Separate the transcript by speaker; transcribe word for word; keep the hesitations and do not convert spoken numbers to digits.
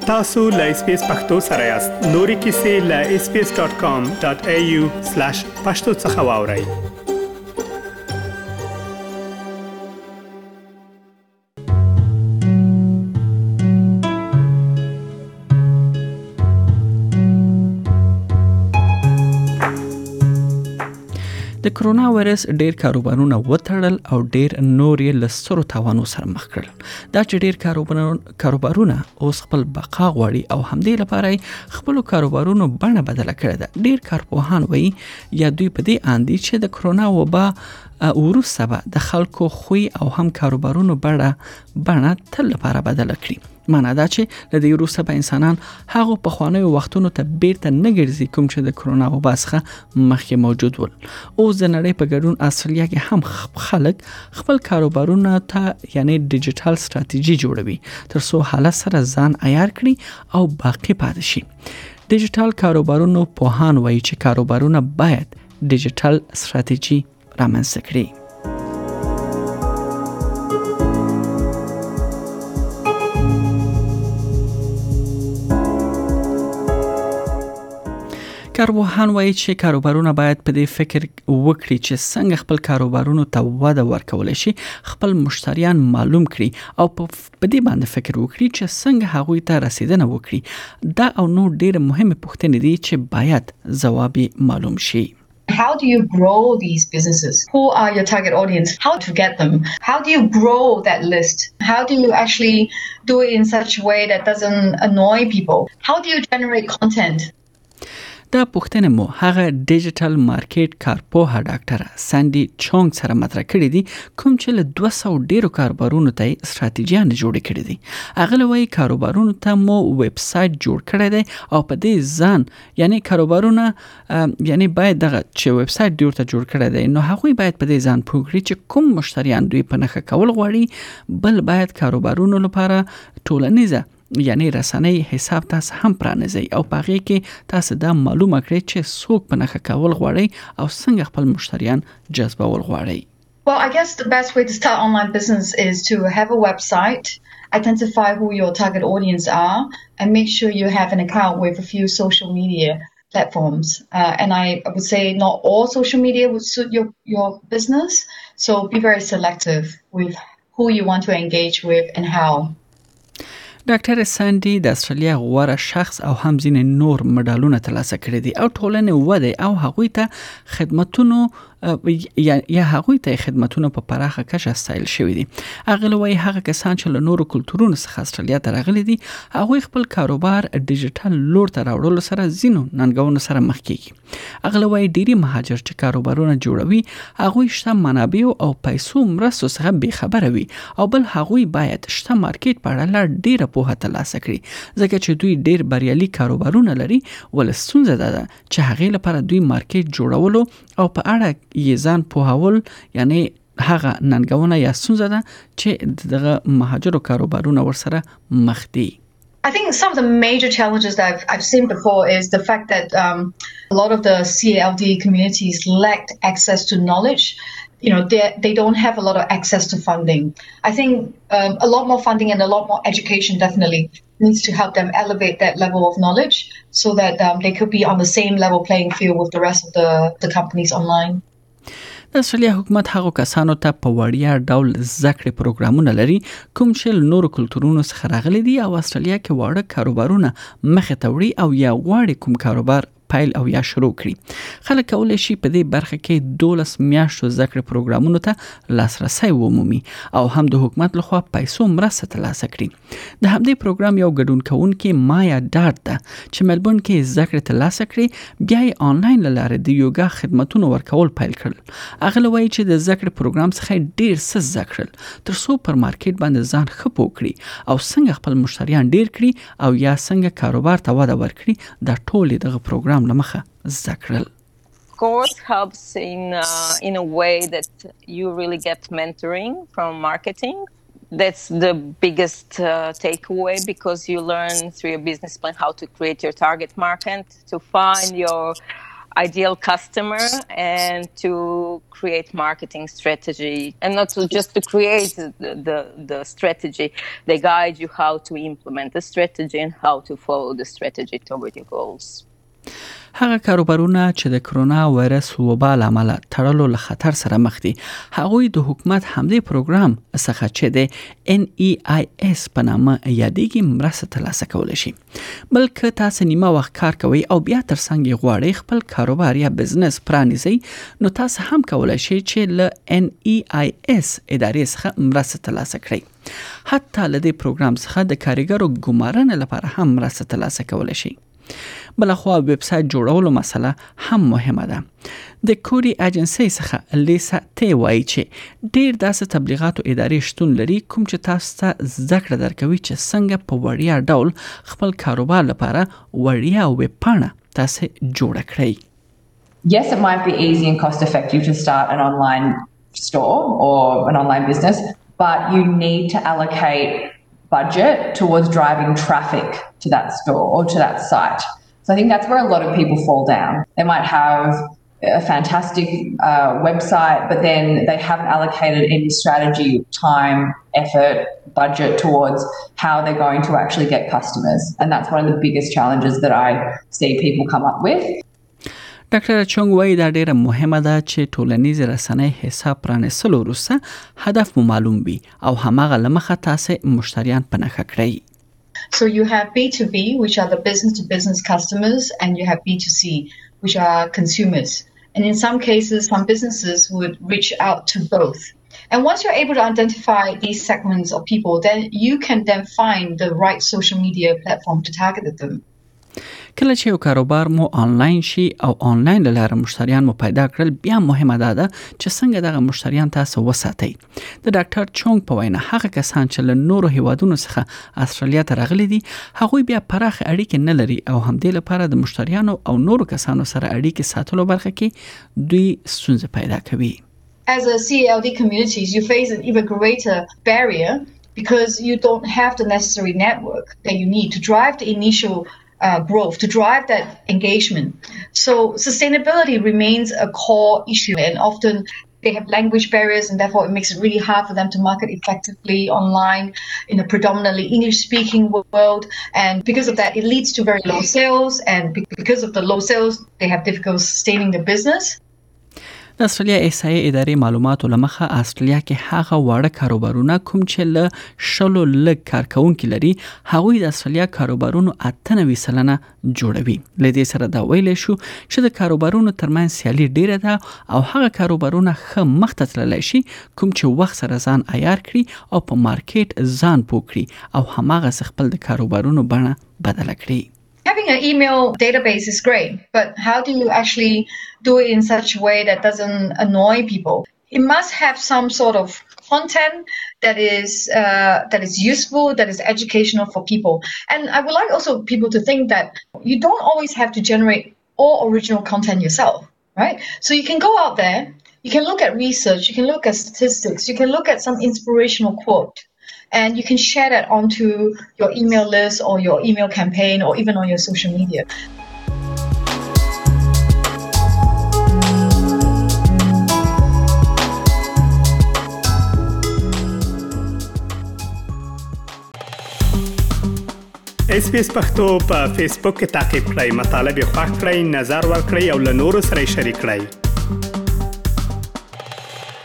Speaker 1: tasu.lspacepakhtosarayast nori kisi la s p s dot com dot a u slash pashto tsakhawaurai.
Speaker 2: د کرونا وایرس ډیر کاروبارونه وتړل او ډیر نور یې له سترو تاوانو سره مخ کړل. دا چې ډیر کاروبارونه اوس خپل بقا غواړي او همدې لپاره خپل کاروبارونو بڼه بدله کړې ده. ډیر کارپوهان وایي یا دوی په دې اندي چې د کرونا وبا وروسته به د خلکو خوی او هم کاروبارونو بڼه بڼه تل لپاره بدله کړي. معنا دا چې له دې وروسته به انسانان هغه په خوانیو وختونو ته بیرته نه ګرځي کوم چې د کرونا وبا څخه مخکې موجود ول. اوس د نړۍ په ګډون استرالیا کې هم خلک خپل کاروبارونه ته یعنی ډیجیټل ستراتیژي جوړوي تر څو حالت سره ځان عیار کړي او باقی پاتې شي. ډیجیټل کاروبارونو پوهان وایي چې کاروبارونه باید ډیجیټل ستراتیژي رامنځته کړي. کارپوهان وایي چې کاروبارونه باید په دې فکر وکړي چې څنګه خپل کاروبارونو ته وده ورکول شي، خپل مشتریان معلوم کړي او په دې باندې فکر وکړي چې څنګه هغوی ته رسیدنه وکړي. دا او نور ډېر مهمه پوښتنې دي چې باید ځواب معلوم شي.
Speaker 3: How do you grow these businesses? Who are your target audience? How to get them? How do you grow that list? How do you actually do it in such a way that doesn't annoy people? How do you generate content?
Speaker 2: دا پوښتنه مو هغه ډیجیټل مارکیټ کارپوه ډاکټر ساندي چونګ سره مطرح کړې دي کوم چې له دوه سوه ډیرو کاروبارونو ته استراتیژیان جوړ کړي دي. هغه لوی کاروبارونو ته مو ویب سټ جوړ کړی دی او په دې ځان یعنی کاروبارونه یعنی باید دغه چې ویب سټ ډیر ته جوړ کړی دی نو هغه باید په دې ځان پوښتنه چې کوم مشتریان دوی په نخښه کول غواړي. بل باید کاروبارونو لپاره ټولنیزه یعنی رسنۍ حساب تاسو هم پرانیزئ او په هغې کې تاسو دا معلومه کړئ چې څوک په نښه کول غواړئ او څنګه خپل مشتریان جذبول غواړئ.
Speaker 3: Well, I guess the best way to start online business is to have a website, identify who your target audience are, and make sure you have an account with a few social media platforms. Uh, and I would say not all social media would suit your, your business, so be very selective with who you want to engage with and how.
Speaker 2: ډاکټر ساندي د استرالیا غوره شخص او هم ځینې نور مډالونه ترلاسه کړي دي او ټولنې وده او هغوی ته خدمتونو یا هغوی ته خدمتونه په پراخه کچه ستایل شوي دي. هغه لوی هغه کسان چې له نورو کلتورونو څخه استرالیا ته راغلي دي هغوی خپل کاروبار ډیجیټل لور ته راوړلو سره ځینو ننګونو سره مخ کیږي. هغه لوی ډیری مهاجر چې کاروبارونه جوړوي هغوی شته منابع او پیسو مرستو څخه بې خبره وي او بل هغوی باید شته مارکیټ په اړه ډیره پوهه ترلاسه کړي ځکه چې دوی ډیر بریالي کاروبارونه لري ول ستونزه ده چې هغه لپاره دوی مارکیټ جوړولو او په اړه یې ځان پوهول یعنی هغه ننګونه یا ستونزه ده چې دغه مهاجرو کاروبارونه ورسره مخ دي.
Speaker 3: I think some of the major challenges that I've, I've seen before is the fact that um, a lot of the C A L D communities lacked access to knowledge. You know, they they don't have a lot of access to funding. I think um, a lot more funding and a lot more education definitely needs to help them elevate that level of knowledge so that um, they could be on the same level playing field with the rest of the, the companies online.
Speaker 2: د استرالیا حکومت هغو کسانو ته په وړیا ډول زده پروګرامونه لري کوم چې له نورو کلتورونو څخه راغلي دي او استرالیا کې واړه کاروبارونه مخې ته وړي او یا غواړي کوم کاروبار پیل او یا شروع کړي. خلک کولی شي په دې برخه کې دولس میاشتو زده کړې پروګرامونو ته لاسرسی ومومي او هم د حکومت لخوا پیسو مرسته ترلاسه کړي. د همدې پروګرام یو ګډون کوونکی مایا ډارت ده چې ملبورن کې زده کړې ترلاسه کړي بیا یې آنلاین له لارې د یوګا خدمتونو ورکول پیل کړل. هغه وایي چې د زده کړې پروګرام څخه ډیر څه زده کړل تر څو پر مارکیټ باندې ځان ښه پوه کړي او څنګه خپل مشتریان ډیر کړي او یا څنګه کاروبار ته وده ورکړي. دا ټول دغه پروګرام لمخه زده کړل.
Speaker 4: Course helps in uh, in a way that you really get mentoring from marketing. That's the biggest uh, takeaway because you learn through your business plan how to create your target market, to find your ideal customer and to create marketing strategy, and not to just to create the, the, the strategy. They guide you how to implement the strategy and how to follow the strategy toward your goals.
Speaker 2: هغه کاروبارونه چې د کرونا وایرس وبا له امله تړلو له خطر سره مخ دي، هغوی د حکومت همدې پروګرام څخه چې د ان ای آی اس په نامه یادېږي مرسته ترلاسه کولی شي. بلکې تاسو نیمه وخت کار کوئ او بیا ترڅنګ یې غواړئ خپل کاروبار یا بزنس پرانیزئ، نو تاسو هم کولی شئ چې له ان ای آی اس ادارې څخه مرسته ترلاسه کړئ. حتی له دې پروګرام څخه د کارګرو ګمارنې لپاره هم مرسته ترلاسه کولی شئ. بلخوا ویب سایت جوړولو مسله هم مهمه ده. د کوری ایجنسی څخه لیسا تی وایي چې ډیر داسې تبلیغات او ادارې شتون لري کوم چې تاسو ته زده کړه درکوي چې څنګه په وړیا ډول خپل کاروبار لپاره وړیا ویب پاڼه تاسو جوړ کړئ.
Speaker 5: Yes, it might be easy and cost effective to start an online store or an online business, but you need to allocate budget towards driving traffic to that store or to that site. So I think that's where a lot of people fall down. They might have a fantastic uh, website, but then they haven't allocated any strategy, time, effort, budget towards how they're going to actually get customers. And that's one of the biggest challenges that I see people come up with.
Speaker 2: ډاکټر چونګ وایي دا ډیره مهمه ده چې ټولنیز رسنۍ حساب پرانیستلو وروسته هدف مو معلوم وي او هماغه له مخه تاسو مشتریان په نښه کړئ.
Speaker 3: So you have B two B, which are the business-to-business customers, and you have B two C, which are consumers. And in some cases, some businesses would reach out to both. And once you're able to identify these segments of people, then you can then find the right social media platform to target them.
Speaker 2: کله چې یو کاروبار مو آنلاین شي او آنلاین له لارې مشتریان مو پیدا کړل، بیا مهمه ده چې څنګه دغه مشتریان تاسو وساتئ. د ډاکټر چونګ په وینا هغه کسان چې له نورو هیوادونو څخه استرالیا ته راغلي دي، هغوی بیا پراخ اړیکې نه لري او همدې لپاره د مشتریانو او نورو کسانو سره اړیکې ساتلو برخه کې دوی ستونزې پیدا کوي.
Speaker 3: As a C A L D communities, you face an even greater barrier because you don't have the necessary network that you need to drive the initial Uh, growth, to drive that engagement. So sustainability remains a core issue, and often they have language barriers, and therefore it makes it really hard for them to market effectively online in a predominantly English-speaking world. And because of that, it leads to very low sales, and because of the low sales, they have difficulty sustaining the business.
Speaker 2: د استرالیا احصایې ادارې معلوماتو له مخه استرالیا کې هغه واړه کاروبارونه کوم چې له شلو لږ کارکونکي لري، هغوی د استرالیا کاروبارونو اته نوي سلنه جوړوي. له دې سره دا ویلی شو چې د کاروبارونو ترمنځ سیالي ډیره ده او هغه کاروبارونه ښه مخته تللی شي کوم چې وخت سره ځان عیار کړي او په مارکیټ ځان پوه کړي او هماغسې خپل د کاروبارونو بڼه بدله کړي.
Speaker 3: Having an email database is great, but how do you actually do it in such a way that doesn't annoy people? It must have some sort of content that is uh, that is useful, that is educational for people. And I would like also people to think that you don't always have to generate all original content yourself, right? So you can go out there, you can look at research, you can look at statistics, you can look at some inspirational quote. And you can share that onto your email list or your email campaign or even on your social media.
Speaker 1: اس پی اس پختو په فیسبوک کې تا کې پلی مطلب یو فاک کړئ، نظر ور کړئ او له نورو سره شریک کړئ.